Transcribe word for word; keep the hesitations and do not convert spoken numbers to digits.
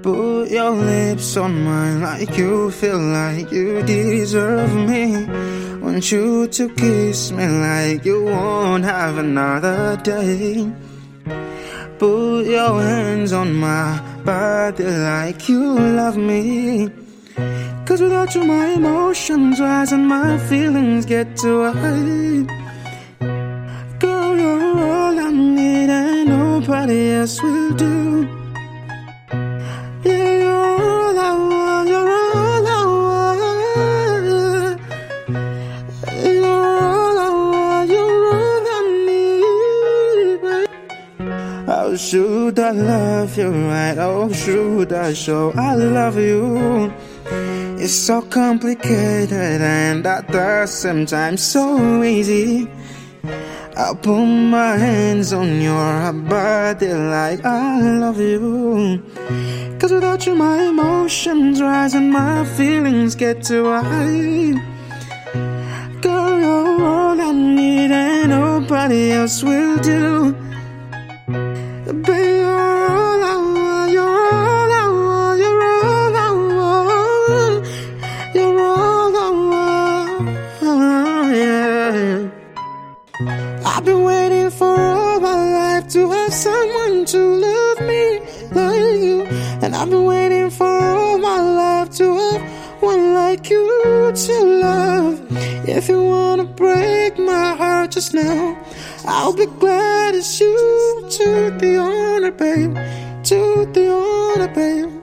Put your lips on mine like you feel like you deserve me. Want you to kiss me like you won't have another day. Put your hands on my body like you love me. Cause without you my emotions rise and my feelings get too high. Girl, you're all I need and nobody else will do. Yeah, you're all I want, you're all I want. You're all I want, you're all I need. How should I love you right? How should I show I love you? It's so complicated and at the same time so easy. I'll put my hands on your body like I love you. Cause without you my emotions rise and my feelings get too high. Girl, you're all I need and nobody else will do. Baby, you're all I want, you're all I want, you're all I want. You're all I want, yeah. I've been waiting for all my life to have someone to love me like you. And I've been waiting for all my life to have one like you to love. If you wanna break my heart just now, I'll be glad it's you. To the honor, babe, to the honor, babe.